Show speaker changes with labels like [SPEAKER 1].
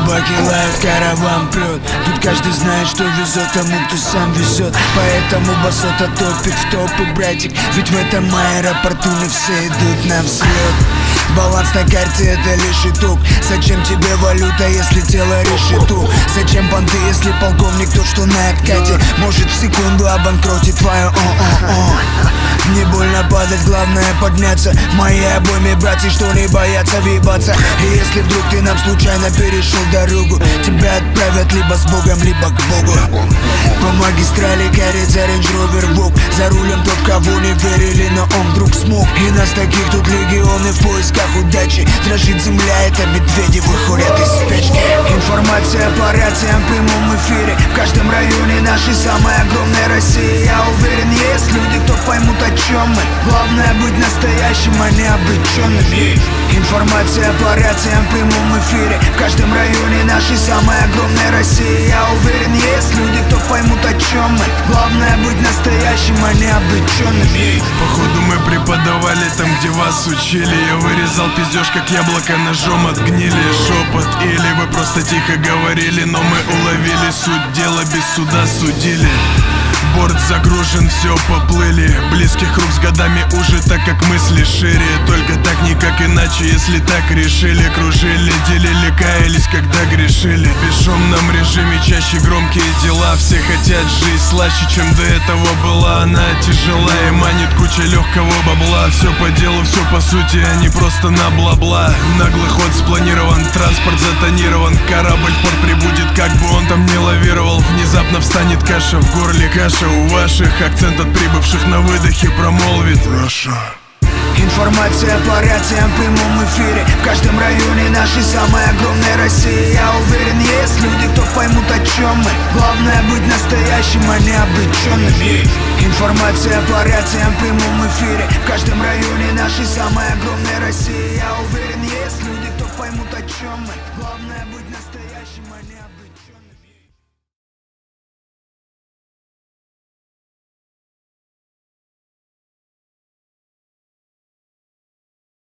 [SPEAKER 1] Собаки лают, караван прет. Тут каждый знает, что везет тому, кто сам везет. Поэтому басота топит в топы, братик. Ведь в этом аэропорту не все идут на взлет. Баланс на карте — это лишь итог. Зачем тебе валюта, если тело решету? Зачем банды, если полковник тот, что на откате? Может в секунду обанкротить твое Не больно падать, главное подняться. В моей обойме братья, что не боятся въебаться. И если вдруг ты нам случайно перешел дорогу, тебя отправят либо с Богом, либо к Богу. По магистрали катится Range Rover Vogue. За рулем тот, кого не верили, но он вдруг смог. И нас таких тут легионы в поисках удачи. Дрожит земля, это медведи выходят из спячки. Информация по рациям в прямом эфире. В каждом районе нашей самой огромной России. Я уверен, есть люди, кто поймут, о чем мы. Главное быть настоящим, а не обреченным. Информация по рациям в прямом эфире. В каждом районе нашей самой огромной России. Я уверен, есть люди, кто поймут, о чем мы. Главное быть настоящим, а не обреченным.
[SPEAKER 2] Походу мы преподавали там, где вас учили. Я вырезал пиздеж, как яблоко ножом от гнили. Шепот или вы просто тихо говорили, но мы уловили суть дела, без суда судили. Борт загружен, все поплыли. Близких рук с годами уже, так как мысли шире. Только так, никак иначе, если так решили. Кружили, делили, каялись, когда грешили. В бесшумном режиме чаще громкие дела. Все хотят жизнь слаще, чем до этого была. Она тяжела и манит куча легкого бабла. Все по делу, все по сути, а не просто на бла-бла. Наглый ход спланирован, транспорт затонирован. Корабль в порт прибудет, как бы он там не лавировал. Внезапно встанет каша в горле, каша у ваших. Акцент от прибывших на выдохе промолвит Russia.
[SPEAKER 1] Информация по рациям в прямом эфире. В каждом районе нашей самой огромной России. Я уверен, есть люди, кто поймут, о чем мы. Главное быть настоящим, а не обреченным. Информация по рациям в прямом эфире. В каждом районе нашей самой огромной России. Я уверен, есть люди, кто поймут, о чем мы. Главное быть настоящим, а не обреченным.